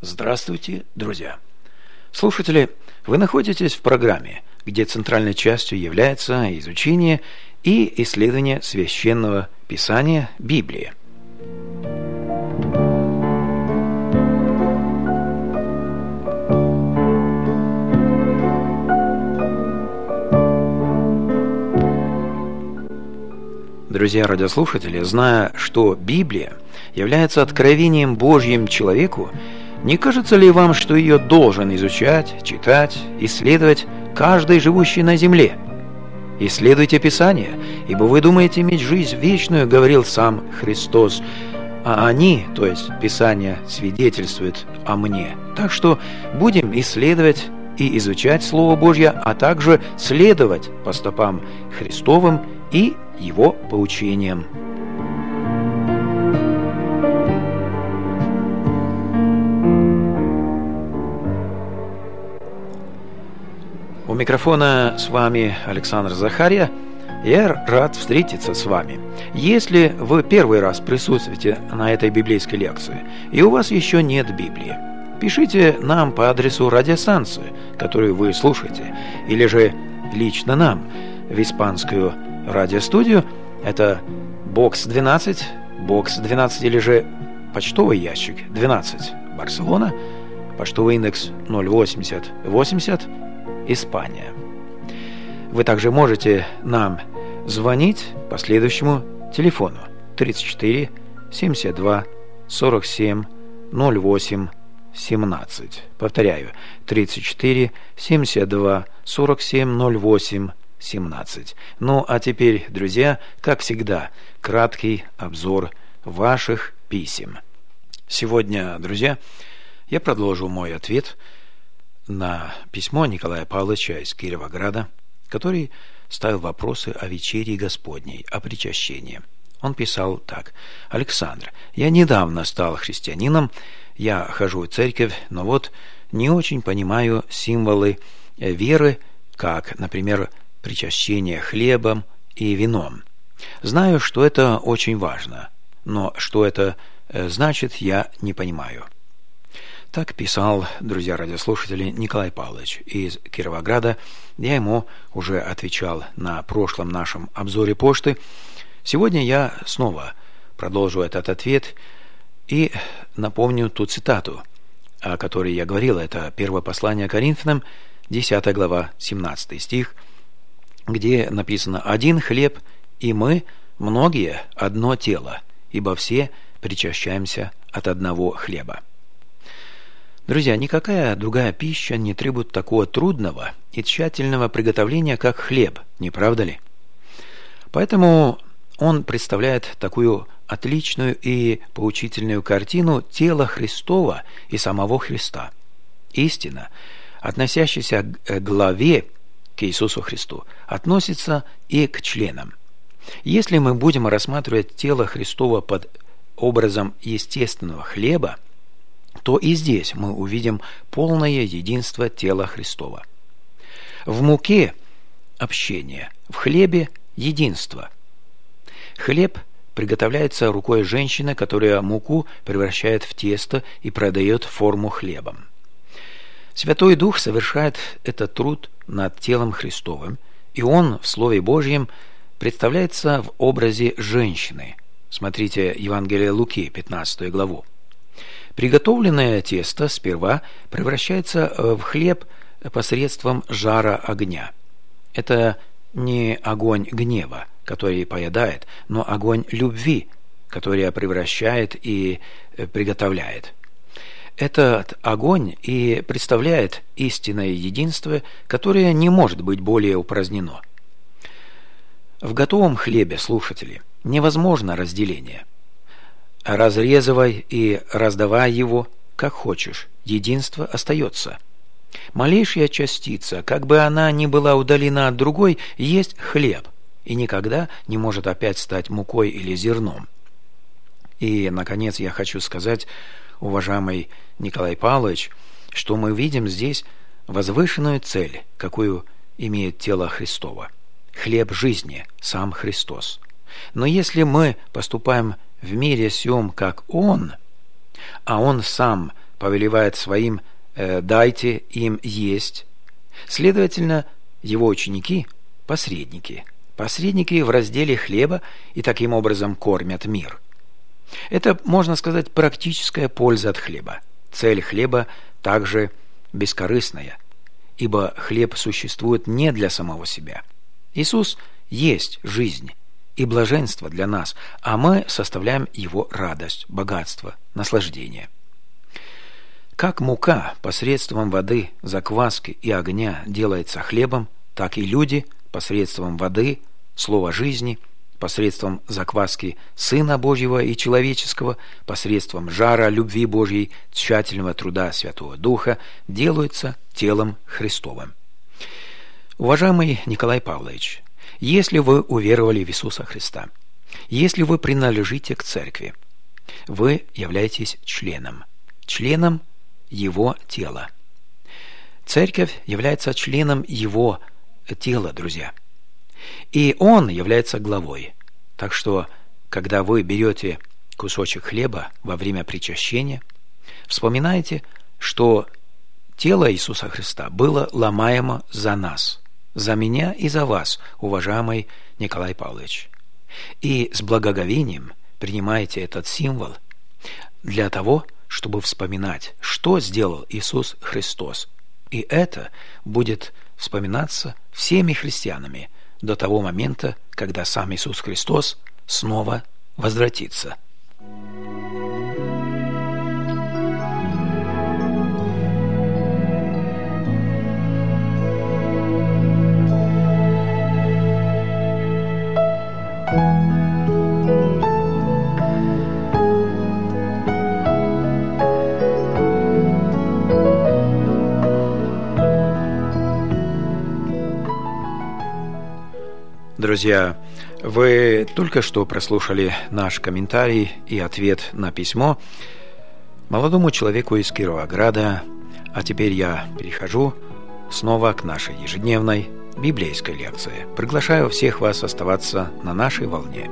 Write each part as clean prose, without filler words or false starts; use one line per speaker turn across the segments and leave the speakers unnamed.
Здравствуйте, друзья! Слушатели, вы находитесь в программе, где центральной частью является изучение и исследование Священного Писания Библии. Друзья радиослушатели, зная, что Библия является откровением Божьим человеку, не кажется ли вам, что ее должен изучать, читать, исследовать каждый живущий на земле? Исследуйте Писание, ибо вы думаете иметь жизнь вечную, говорил сам Христос, а они, то есть Писание, свидетельствуют о мне. Так что будем исследовать и изучать Слово Божье, а также следовать по стопам Христовым и Его поучениям. У микрофона с вами Александр Захария. Я рад встретиться с вами. Если вы первый раз присутствуете на этой библейской лекции, и у вас еще нет Библии, пишите нам по адресу радиостанции, которую вы слушаете, или же лично нам в испанскую радиостудию. Это бокс 12 или же почтовый ящик 12, Барселона, почтовый индекс 08080, Испания. Вы также можете нам звонить по следующему телефону 34 72 47 08 17. Повторяю, 34 72 47 08 17. Ну, а теперь, друзья, как всегда, краткий обзор ваших писем. Сегодня, друзья, я продолжу мой ответ на письмо Николая Павловича из Кировограда, который ставил вопросы о вечере Господней, о причащении. Он писал так: «Александр, я недавно стал христианином, я хожу в церковь, но вот не очень понимаю символы веры, как, например, причащение хлебом и вином. Знаю, что это очень важно, но что это значит, я не понимаю». Так писал, друзья радиослушатели, Николай Павлович из Кировограда. Я ему уже отвечал на прошлом нашем обзоре почты. Сегодня я снова продолжу этот ответ и напомню ту цитату, о которой я говорил. Это первое послание Коринфянам, 10 глава, 17 стих, где написано: «Один хлеб, и мы, многие, одно тело, ибо все причащаемся от одного хлеба». Друзья, никакая другая пища не требует такого трудного и тщательного приготовления, как хлеб, не правда ли? Поэтому он представляет такую отличную и поучительную картину тела Христова и самого Христа. Истина, относящаяся к главе, к Иисусу Христу, относится и к членам. Если мы будем рассматривать тело Христова под образом естественного хлеба, то и здесь мы увидим полное единство тела Христова. В муке – общение, в хлебе – единство. Хлеб приготовляется рукой женщины, которая муку превращает в тесто и продает форму хлебом. Святой Дух совершает этот труд над телом Христовым, и Он в Слове Божьем представляется в образе женщины. Смотрите Евангелие Луки, 15 главу. Приготовленное тесто сперва превращается в хлеб посредством жара огня. Это не огонь гнева, который поедает, но огонь любви, который превращает и приготовляет. Этот огонь и представляет истинное единство, которое не может быть более упразднено. В готовом хлебе, слушатели, невозможно разделение. Разрезывай и раздавай его, как хочешь, единство остается. Малейшая частица, как бы она ни была удалена от другой, есть хлеб, и никогда не может опять стать мукой или зерном. И, наконец, я хочу сказать, уважаемый Николай Павлович, что мы видим здесь возвышенную цель, какую имеет тело Христово. Хлеб жизни, сам Христос. Но если мы поступаем в мире сём, как Он, а Он сам повелевает своим «дайте им есть». Следовательно, его ученики – посредники. Посредники в разделе хлеба и таким образом кормят мир. Это, можно сказать, практическая польза от хлеба. Цель хлеба также бескорыстная, ибо хлеб существует не для самого себя. Иисус есть жизнь и блаженство для нас, а мы составляем его радость, богатство, наслаждение. Как мука посредством воды, закваски и огня делается хлебом, так и люди посредством воды, слова жизни, посредством закваски Сына Божьего и человеческого, посредством жара любви Божьей, тщательного труда Святого Духа делаются телом Христовым. Уважаемый Николай Павлович, если вы уверовали в Иисуса Христа, если вы принадлежите к церкви, вы являетесь членом Его тела. Церковь является членом Его тела, друзья. И Он является главой. Так что, когда вы берете кусочек хлеба во время причащения, вспоминайте, что тело Иисуса Христа было ломаемо за нас, за меня и за вас, уважаемый Николай Павлович. И с благоговением принимайте этот символ для того, чтобы вспоминать, что сделал Иисус Христос. И это будет вспоминаться всеми христианами до того момента, когда сам Иисус Христос снова возвратится. Друзья, вы только что прослушали наш комментарий и ответ на письмо молодому человеку из Кировограда, а теперь я перехожу снова к нашей ежедневной библейской лекции. Приглашаю всех вас оставаться на нашей волне.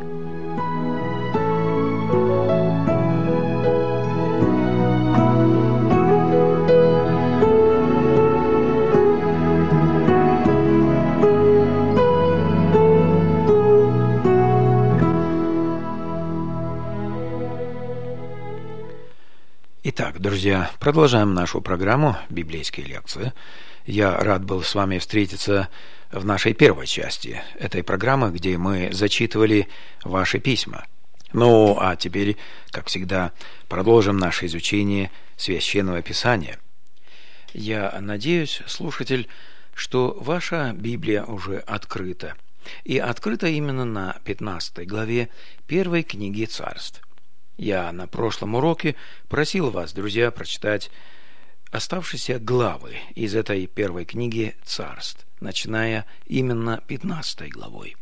Итак, друзья, продолжаем нашу программу «Библейские лекции». Я рад был с вами встретиться в нашей первой части этой программы, где мы зачитывали ваши письма. Ну, а теперь, как всегда, продолжим наше изучение Священного Писания. Я надеюсь, слушатель, что ваша Библия уже открыта. И открыта именно на 15 главе первой книги Царств. Я на прошлом уроке просил вас, друзья, прочитать оставшиеся главы из этой первой книги Царств, начиная именно 15 главой.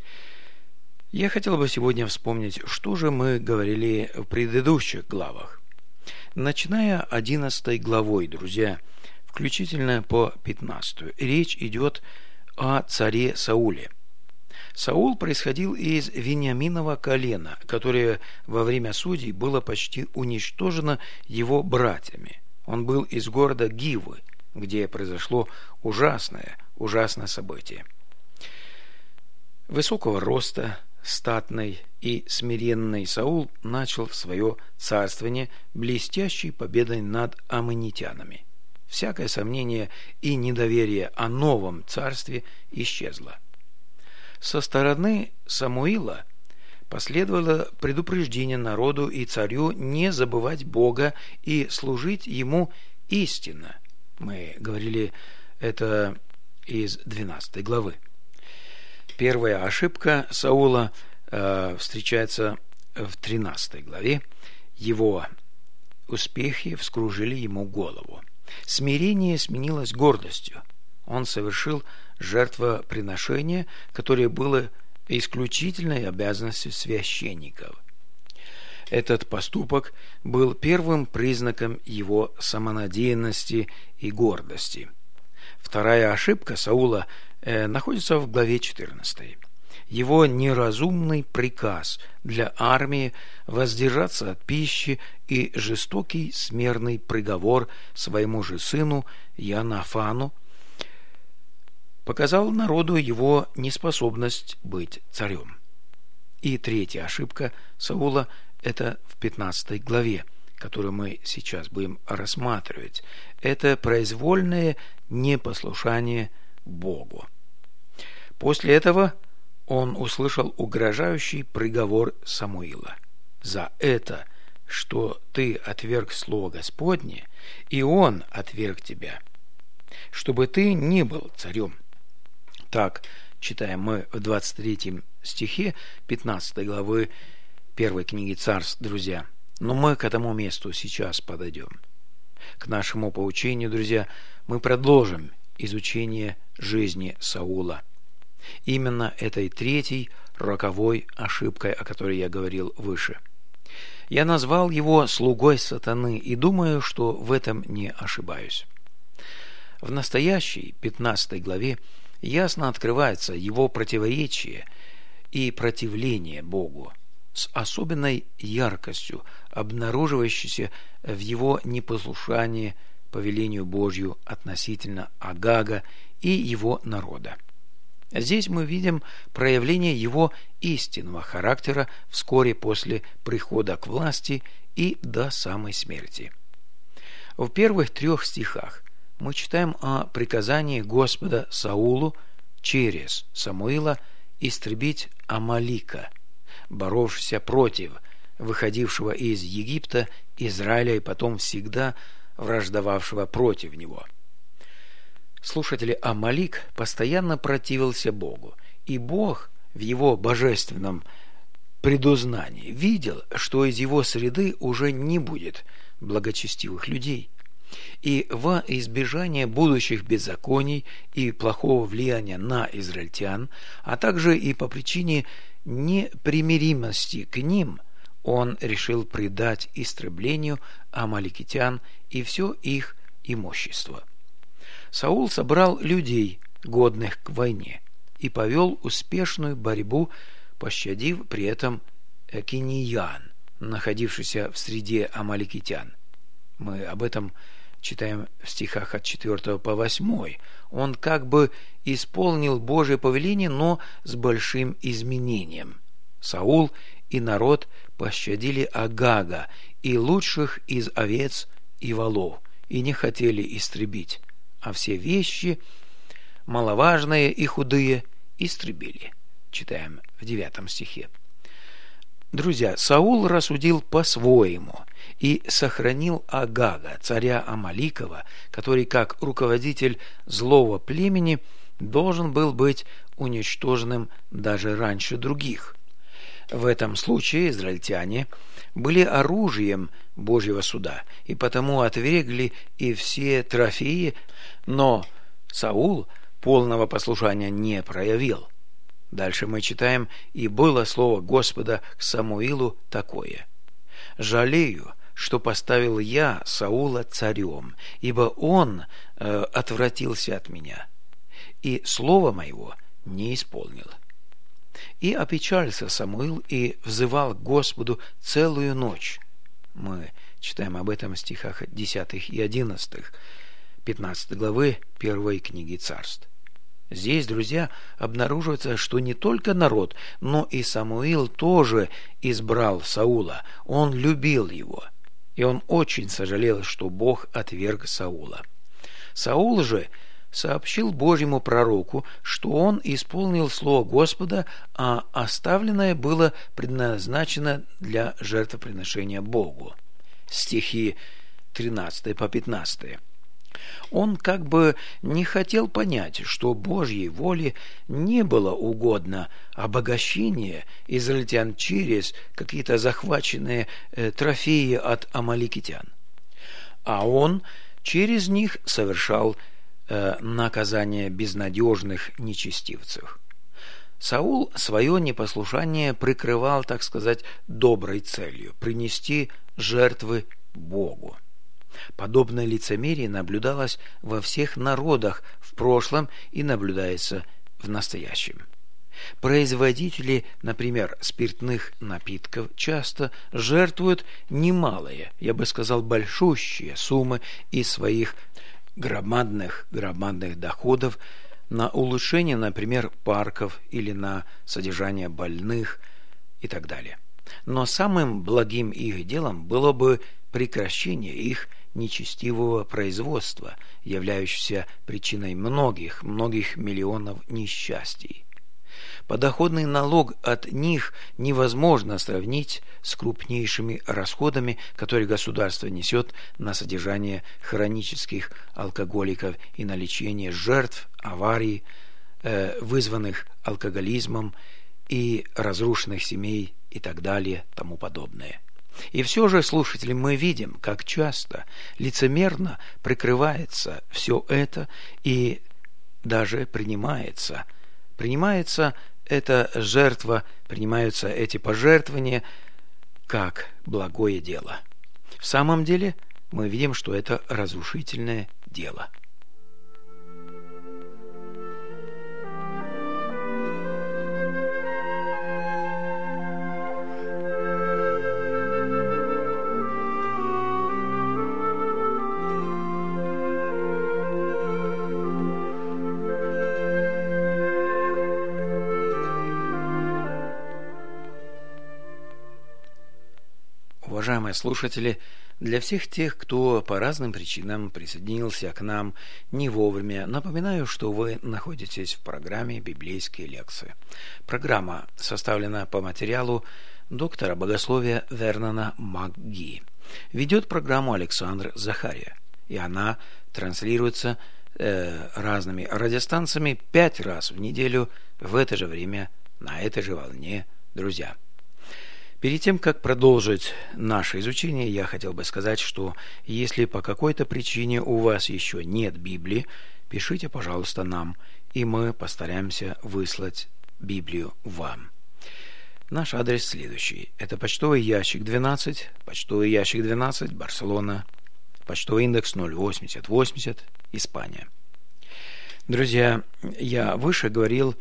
Я хотел бы сегодня вспомнить, что же мы говорили в предыдущих главах. Начиная 11 главой, друзья, включительно по 15, речь идет о царе Сауле. Саул происходил из Вениаминова колена, которое во время судей было почти уничтожено его братьями. Он был из города Гивы, где произошло ужасное событие. Высокого роста, статный и смиренный Саул начал свое царствование блестящей победой над аммонитянами. Всякое сомнение и недоверие о новом царстве исчезло. Со стороны Самуила последовало предупреждение народу и царю не забывать Бога и служить Ему истинно. Мы говорили это из 12 главы. Первая ошибка Саула встречается в 13 главе. Его успехи вскружили ему голову. Смирение сменилось гордостью. Он совершил жертвоприношение, которое было исключительной обязанностью священников. Этот поступок был первым признаком его самонадеянности и гордости. Вторая ошибка Саула находится в главе 14. его неразумный приказ для армии воздержаться от пищи и жестокий смертный приговор своему же сыну Иоаннафану показал народу его неспособность быть царем. И третья ошибка Саула – это в 15 главе, которую мы сейчас будем рассматривать. Это произвольное непослушание Богу. После этого он услышал угрожающий приговор Самуила. «За это, что ты отверг слово Господне, и он отверг тебя, чтобы ты не был царем». Так читаем мы в 23 стихе 15 главы 1 книги Царств, друзья. Но мы к этому месту сейчас подойдем. К нашему поучению, друзья, мы продолжим изучение жизни Саула. Именно этой третьей роковой ошибкой, о которой я говорил выше. Я назвал его слугой сатаны и думаю, что в этом не ошибаюсь. В настоящей 15 главе ясно открывается его противоречие и противление Богу, с особенной яркостью обнаруживающейся в его непослушании повелению Божью относительно Агага и его народа. Здесь мы видим проявление его истинного характера вскоре после прихода к власти и до самой смерти. В первых 3 стихах мы читаем о приказании Господа Саулу через Самуила истребить Амалика, боровшегося против выходившего из Египта Израиля и потом всегда враждовавшего против него. Слушатели, Амалик постоянно противился Богу, и Бог в его божественном предузнании видел, что из его среды уже не будет благочестивых людей. И во избежание будущих беззаконий и плохого влияния на израильтян, а также и по причине непримиримости к ним, он решил предать истреблению амаликитян и все их имущество. Саул собрал людей, годных к войне, и повел успешную борьбу, пощадив при этом киньян, находившийся в среде амаликитян. Мы об этом читаем в стихах от 4 по 8. Он как бы исполнил Божие повеление, но с большим изменением. Саул и народ пощадили Агага и лучших из овец и волов, и не хотели истребить, а все вещи, маловажные и худые, истребили. Читаем в 9 стихе. Друзья, Саул рассудил по-своему и сохранил Агага, царя Амаликова, который, как руководитель злого племени, должен был быть уничтоженным даже раньше других. В этом случае израильтяне были оружием Божьего суда, и потому отвергли и все трофеи, но Саул полного послушания не проявил. Дальше мы читаем: «И было слово Господа к Самуилу такое: жалею, что поставил я Саула царем, ибо он отвратился от меня, и слова моего не исполнил». И опечалился Самуил и взывал к Господу целую ночь. Мы читаем об этом в стихах 10 и 11 15 главы 1 книги Царств. Здесь, друзья, обнаруживается, что не только народ, но и Самуил тоже избрал Саула. Он любил его, и он очень сожалел, что Бог отверг Саула. Саул же сообщил Божьему пророку, что он исполнил слово Господа, а оставленное было предназначено для жертвоприношения Богу. Стихи 13 по 15. Он как бы не хотел понять, что Божьей воле не было угодно обогащение израильтян через какие-то захваченные трофеи от амаликитян, а он через них совершал наказание безнадежных нечестивцев. Саул свое непослушание прикрывал, так сказать, доброй целью – принести жертвы Богу. Подобное лицемерие наблюдалось во всех народах в прошлом и наблюдается в настоящем. Производители, например, спиртных напитков часто жертвуют немалые, я бы сказал, большущие суммы из своих громадных доходов на улучшение, например, парков или на содержание больных и так далее. Но самым благим их делом было бы прекращение их нечестивого производства, являющегося причиной многих миллионов несчастий. Подоходный налог от них невозможно сравнить с крупнейшими расходами, которые государство несет на содержание хронических алкоголиков и на лечение жертв аварий, вызванных алкоголизмом и разрушенных семей и так далее, тому подобное. И все же, слушатели, мы видим, как часто лицемерно прикрывается все это и даже принимается эта жертва, принимаются эти пожертвования как благое дело. В самом деле мы видим, что это разрушительное дело. Уважаемые слушатели, для всех тех, кто по разным причинам присоединился к нам не вовремя, напоминаю, что вы находитесь в программе «Библейские лекции». Программа составлена по материалу доктора богословия Вернона МакГи. Ведет программу Александр Захария, и она транслируется разными радиостанциями 5 раз в неделю в это же время на этой же волне, друзья. Перед тем, как продолжить наше изучение, я хотел бы сказать, что если по какой-то причине у вас еще нет Библии, пишите, пожалуйста, нам, и мы постараемся выслать Библию вам. Наш адрес следующий. Это почтовый ящик 12, Барселона, почтовый индекс 08080, Испания. Друзья, я выше говорил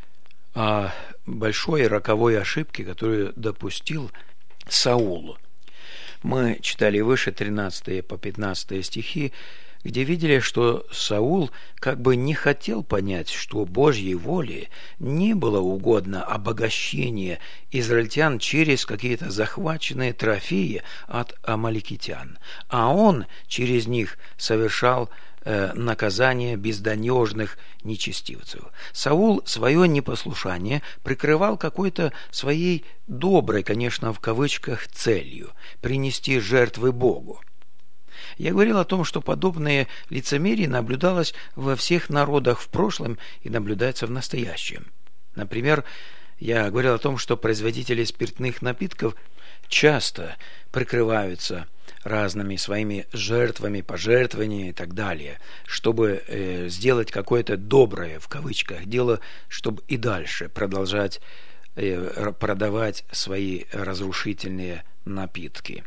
о большой роковой ошибке, которую допустил Саул. Мы читали выше 13 по 15 стихи, где видели, что Саул как бы не хотел понять, что Божьей воле не было угодно обогащение израильтян через какие-то захваченные трофеи от амаликитян, а он через них совершал наказание безденежных нечестивцев. Саул свое непослушание прикрывал какой-то своей доброй, конечно, в кавычках, целью – принести жертвы Богу. Я говорил о том, что подобное лицемерие наблюдалось во всех народах в прошлом и наблюдается в настоящем. Например, я говорил о том, что производители спиртных напитков часто прикрываются разными своими жертвами, пожертвованиями и так далее, чтобы сделать какое-то доброе, в кавычках, дело, чтобы и дальше продолжать продавать свои разрушительные напитки.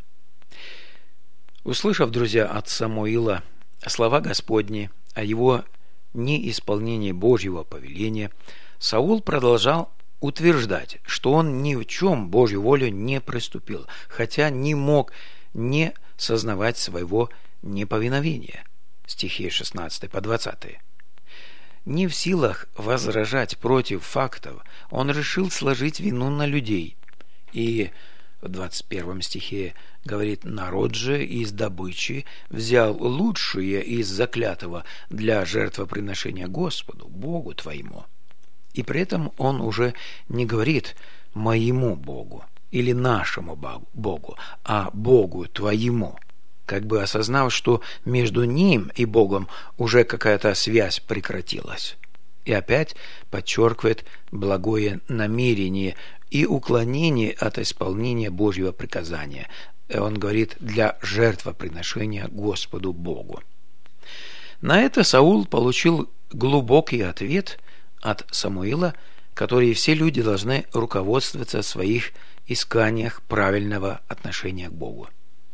Услышав, друзья, от Самуила слова Господни о его неисполнении Божьего повеления, Саул продолжал утверждать, что он ни в чем Божью волю не приступил, хотя не мог не сознавать своего неповиновения. Стихи 16 по 20. Не в силах возражать против фактов, он решил сложить вину на людей. И в 21 стихе говорит: «Народ же из добычи взял лучшее из заклятого для жертвоприношения Господу, Богу твоему». И при этом он уже не говорит «моему Богу» или «нашему Богу», а «Богу твоему», как бы осознав, что между ним и Богом уже какая-то связь прекратилась. И опять подчеркивает благое намерение и уклонение от исполнения Божьего приказания. Он говорит «для жертвоприношения Господу Богу». На это Саул получил глубокий ответ от Самуила, который все люди должны руководствоваться в своих исканиях правильного отношения к Богу.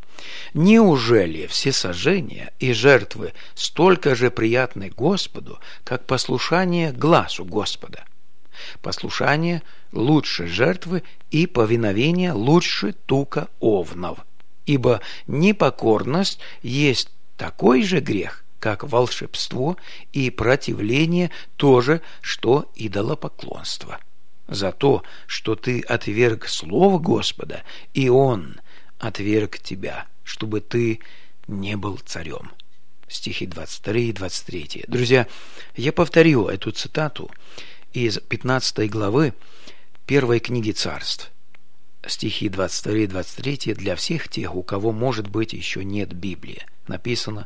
Неужели всесожжения и жертвы столько же приятны Господу, как послушание гласу Господа? Послушание лучше жертвы, и повиновение лучше тука овнов. Ибо непокорность есть такой же грех, как волшебство, и противление тоже, что идолопоклонство. За то, что ты отверг слово Господа, и Он отверг тебя, чтобы ты не был царем. Стихи 22 и 23. Друзья, я повторю эту цитату из 15 главы 1 книги Царств. Стихи 22 и 23 для всех тех, у кого, может быть, еще нет Библии. Написано: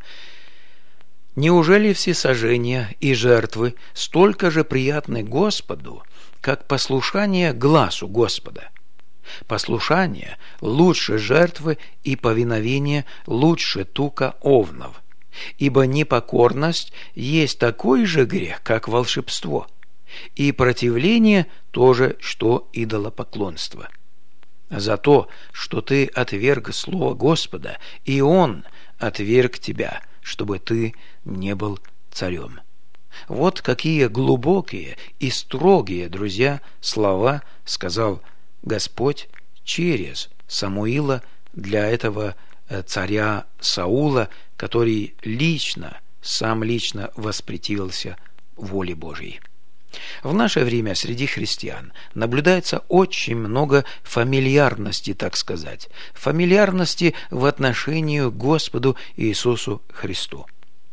«Неужели всесожжения и жертвы столько же приятны Господу, как послушание гласу Господа? Послушание лучше жертвы, и повиновение лучше тука овнов. Ибо непокорность есть такой же грех, как волшебство, и противление тоже, что идолопоклонство. За то, что ты отверг слово Господа, и Он отверг тебя, чтобы ты не был царем». Вот какие глубокие и строгие, друзья, слова сказал Господь через Самуила для этого царя Саула, который сам лично воспротивился воле Божьей. В наше время среди христиан наблюдается очень много фамильярности, так сказать, фамильярности в отношении к Господу Иисусу Христу.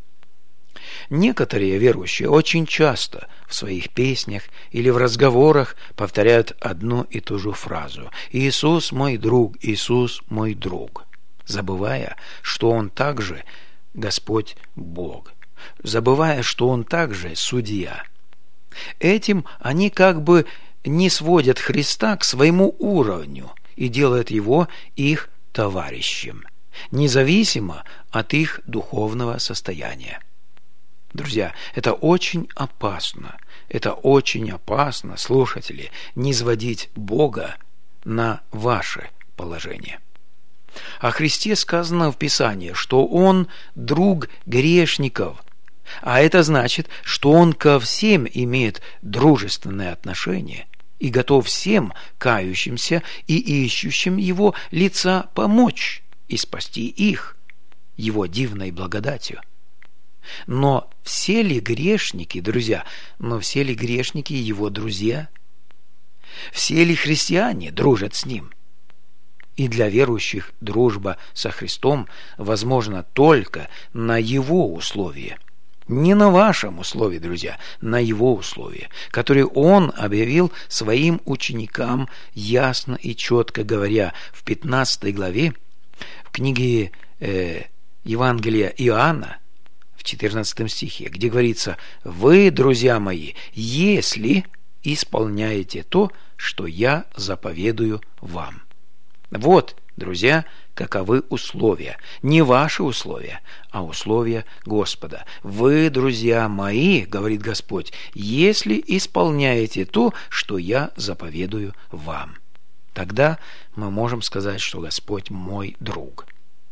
Некоторые верующие очень часто в своих песнях или в разговорах повторяют одну и ту же фразу: «Иисус мой друг, Иисус мой друг», забывая, что Он также Господь Бог, забывая, что Он также судья. Этим они как бы не сводят Христа к своему уровню и делают Его их товарищем, независимо от их духовного состояния. Друзья, это очень опасно, слушатели, низводить Бога на ваше положение. О Христе сказано в Писании, что Он друг грешников, а это значит, что Он ко всем имеет дружественное отношение и готов всем кающимся и ищущим Его лица помочь и спасти их Его дивной благодатью. Но все ли грешники, друзья, Его друзья? Все ли христиане дружат с Ним? И для верующих дружба со Христом возможна только на Его условии. Не на вашем условии, друзья, на Его условии, которые Он объявил своим ученикам, ясно и четко говоря в 15 главе в книге Евангелия Иоанна, в 14 стихе, где говорится: «Вы, друзья мои, если исполняете то, что я заповедую вам». Вот, друзья, каковы условия. Не ваши условия, а условия Господа. «Вы, друзья мои, — говорит Господь, — если исполняете то, что я заповедую вам». Тогда мы можем сказать, что Господь мой друг.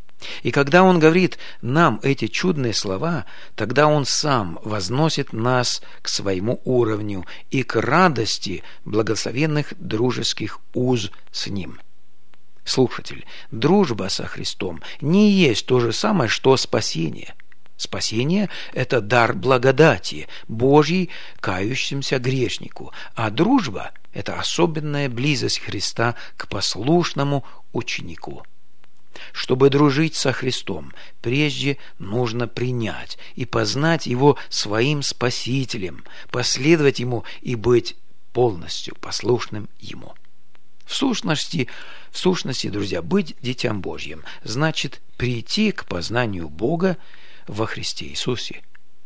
И когда Он говорит нам эти чудные слова, тогда Он сам возносит нас к своему уровню и к радости благословенных дружеских уз с Ним. Слушатель, дружба со Христом не есть то же самое, что спасение. Спасение – это дар благодати Божьей кающимся грешнику, а дружба – это особенная близость Христа к послушному ученику. Чтобы дружить со Христом, прежде нужно принять и познать Его своим Спасителем, последовать Ему и быть полностью послушным Ему. В сущности, друзья, быть Дитям Божьим значит прийти к познанию Бога во Христе Иисусе.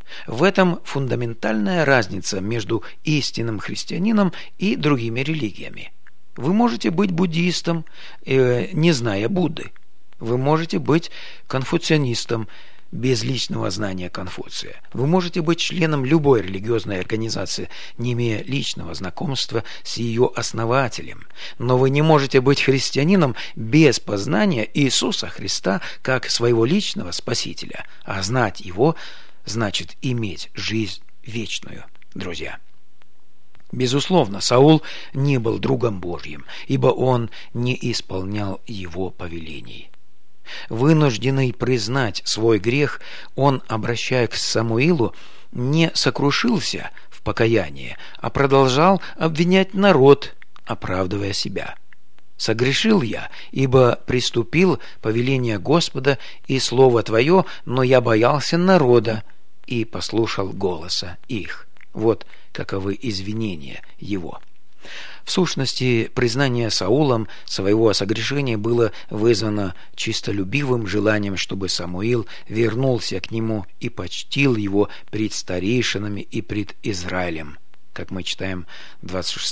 В этом фундаментальная разница между истинным христианином и другими религиями. Вы можете быть буддистом, не зная Будды. Вы можете быть конфуцианистом без личного знания Конфуция. Вы можете быть членом любой религиозной организации, не имея личного знакомства с ее основателем. Но вы не можете быть христианином без познания Иисуса Христа как своего личного Спасителя. А знать Его значит иметь жизнь вечную, друзья. Безусловно, Саул не был другом Божьим, ибо он не исполнял его повелений. Вынужденный признать свой грех, он, обращаясь к Самуилу, не сокрушился в покаянии, а продолжал обвинять народ, оправдывая себя. «Согрешил я, ибо приступил повеление Господа и слово Твое, но я боялся народа и послушал голоса их». Вот каковы извинения его. В сущности, признание Саулом своего согрешения было вызвано чистолюбивым желанием, чтобы Самуил вернулся к нему и почтил его пред старейшинами и пред Израилем, как мы читаем в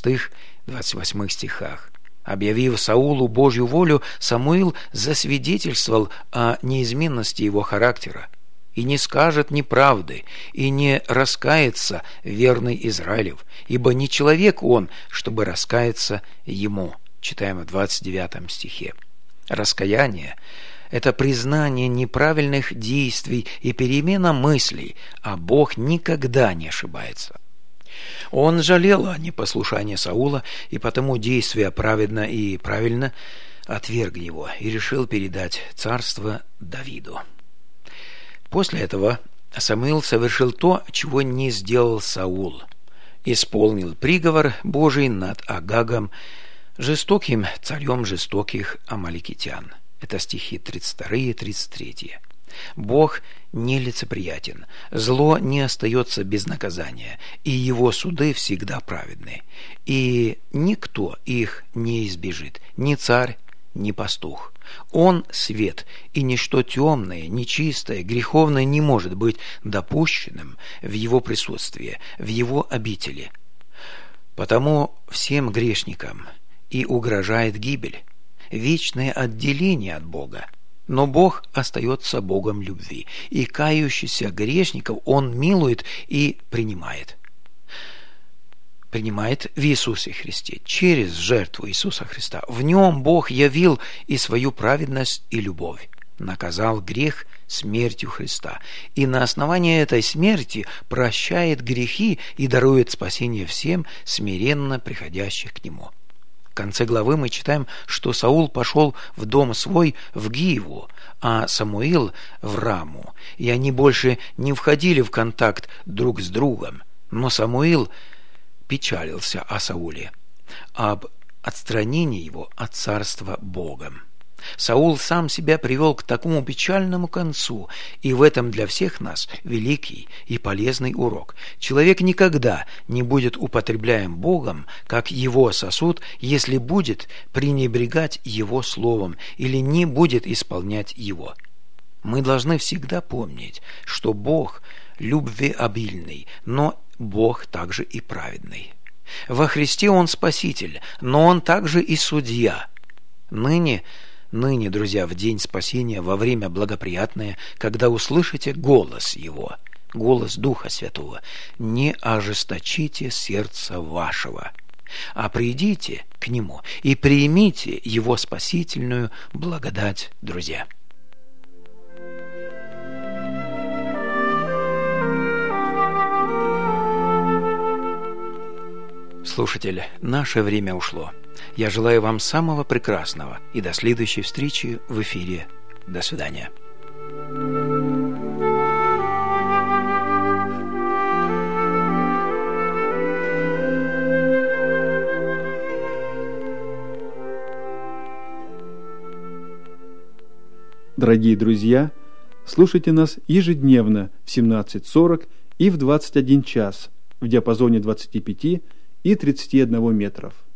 26-28 стихах. Объявив Саулу Божью волю, Самуил засвидетельствовал о неизменности его характера, и не скажет неправды, и не раскается верный Израилев, ибо не человек он, чтобы раскаяться ему. Читаем в 29 стихе. Раскаяние – это признание неправильных действий и перемена мыслей, а Бог никогда не ошибается. Он жалел о непослушании Саула, и потому, действуя праведно и правильно, отверг его и решил передать царство Давиду. После этого Самуил совершил то, чего не сделал Саул. Исполнил приговор Божий над Агагом, жестоким царем жестоких амаликитян. Это стихи 32 и 33. Бог нелицеприятен, зло не остается без наказания, и его суды всегда праведны, и никто их не избежит, ни царь, ни пастух. Он свет, и ничто темное, нечистое, греховное не может быть допущенным в его присутствии, в его обители. Потому всем грешникам и угрожает гибель, вечное отделение от Бога. Но Бог остается Богом любви, и кающихся грешников Он милует и принимает. Принимает в Иисусе Христе, через жертву Иисуса Христа. В Нем Бог явил и свою праведность и любовь, наказал грех смертью Христа, и на основании этой смерти прощает грехи и дарует спасение всем смиренно приходящих к Нему. В конце главы мы читаем, что Саул пошел в дом свой в Гиеву, а Самуил в Раму, и они больше не входили в контакт друг с другом. Но Самуил печалился о Сауле, об отстранении его от царства Богом. Саул сам себя привел к такому печальному концу, и в этом для всех нас великий и полезный урок. Человек никогда не будет употребляем Богом, как его сосуд, если будет пренебрегать его словом или не будет исполнять его. Мы должны всегда помнить, что Бог любвеобильный, но Бог также и праведный. Во Христе Он Спаситель, но Он также и Судья. Ныне, друзья, в день спасения, во время благоприятное, когда услышите голос Его, голос Духа Святого, не ожесточите сердца вашего, а придите к Нему и примите Его спасительную благодать, друзья. Слушатель, наше время ушло. Я желаю вам самого прекрасного и до следующей встречи в эфире. До свидания.
Дорогие друзья, слушайте нас ежедневно в 17:40 и в 21 час в диапазоне 25 и 31 метров.